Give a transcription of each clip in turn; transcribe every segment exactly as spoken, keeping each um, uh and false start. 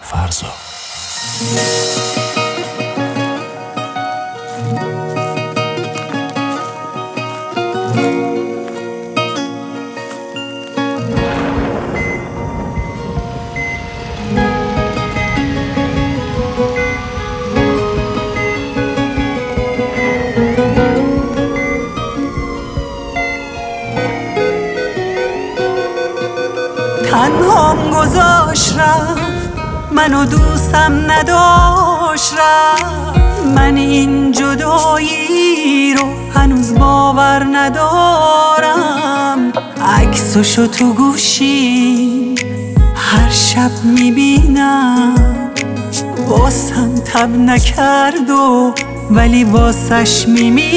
فرزا. تنهام گذاشت رفت، منو دوستم نداشت رفت. من این جدایی رو هنوز باور ندارم. عکسشو تو گوشی هر شب میبینم، واسم تب نکرد و ولی واسش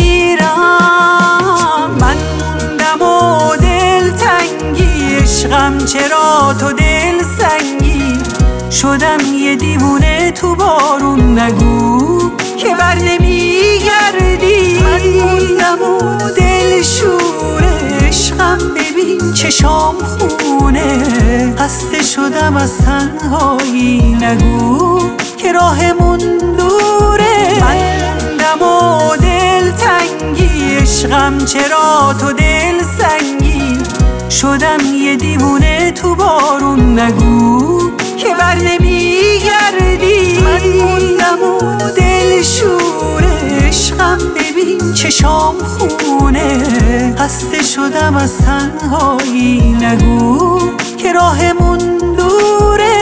میمیرم. من موندم و دل تنگی، عشقم چرا تو دل سنگی. شدم یه دیوونه تو بارون، نگو که بر نمیگردی. من موندم و دل شوره، عشقم ببین چشام خونه. خسته شدم از تنهایی، نگو که راهمون دوره. من موندم و دل تنگی، عشقم چرا تو دل سنگی. شدم یه دیوونه تو بارون، نگو که بر نمیگردی. من موندم و دل شوره، عشقم ببین چشام خونه. خسته شدم از تنهایی، نگو که راهمون دوره.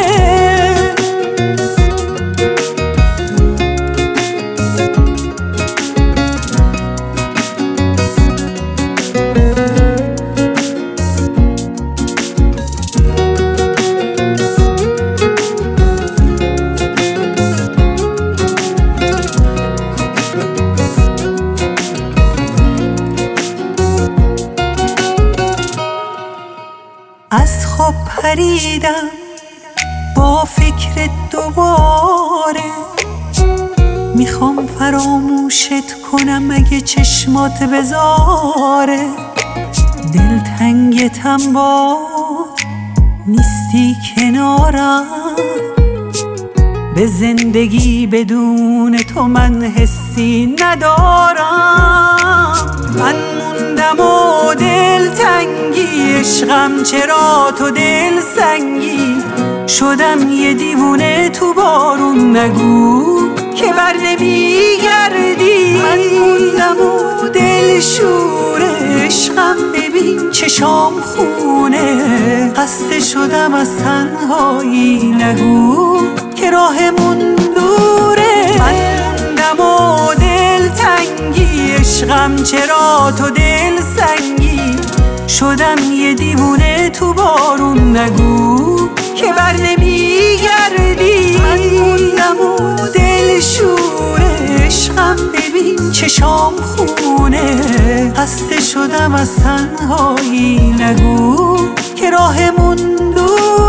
از خواب پریدم با فکر دوباره، میخوام فراموشت کنم اگه چشمات بذاره. دلتنگتم با نیستی کنارم، به زندگی بدون تو من حسی ندارم. من موندم و دل تنگی، عشقم چرا تو دل سنگی. شدم یه دیوونه تو بارون، نگو که بر نمیگردی. من موندم و دل شوره، عشقم ببین چشام خونه. خسته شدم از تنهایی، نگو که راهمون دوره. من موندم و دل تنگی، عشقم چرا تو دل سنگی. شدم یه دیوونه تو بارون، نگو که بر نمیگردی. من موندم و دل شوره، عشقم ببین چشام خونه. خسته شدم از تنهایی، نگو که راهمون دور.